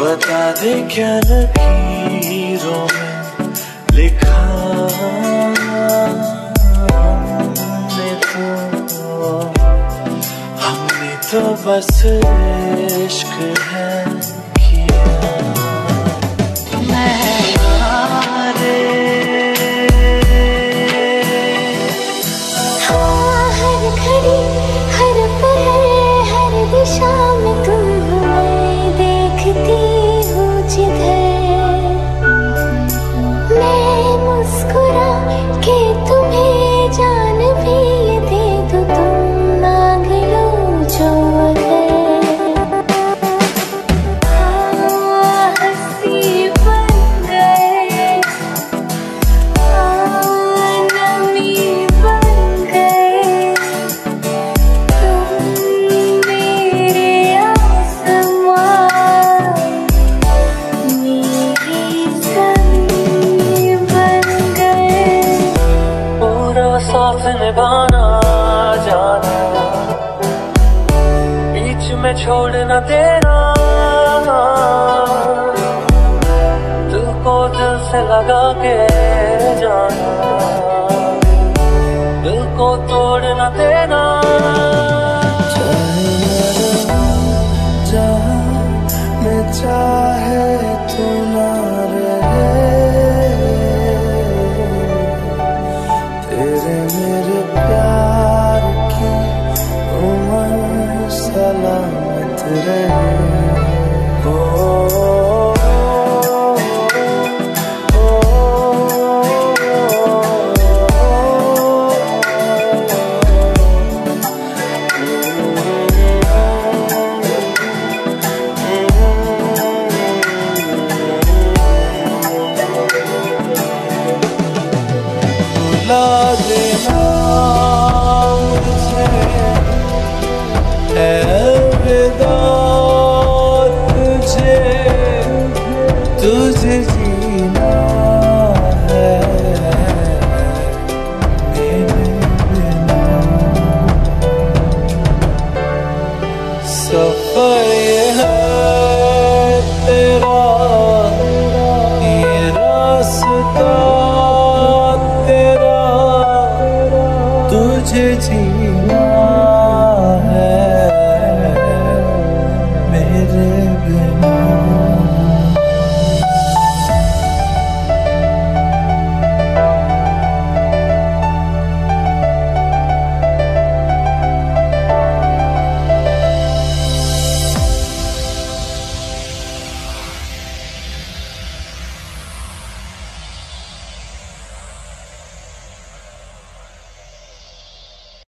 बता दे क्या लकीरों में लिखा हमने तो बस इश्क है किया। हाँ, हर घड़ी हर पल हर दिशा में तुम्हें देखती हूँ जिधर मैं मुस्कुरा के तुम्हें जान भी ये दे दूँ तुम मांग लो जो अगर। हाँ, हंसी बन गए, हाँ, नमी बन गए तुम मेरे आसमां, मेरी ज़मीं बन गए। पूरा साथ निभाना जाना, बीच में छोड़ न देना, दिल को दिल से लगा के जाना, दिल को तोड़ न देना। जहाँ मैं चाहे तू ना रहे, तेरे मेरे प्यार की उम्र सलामत रहे। भुला देना मुझे है अलविदा तुझे, तुझे जीना है मेरे बिना। सफर ये है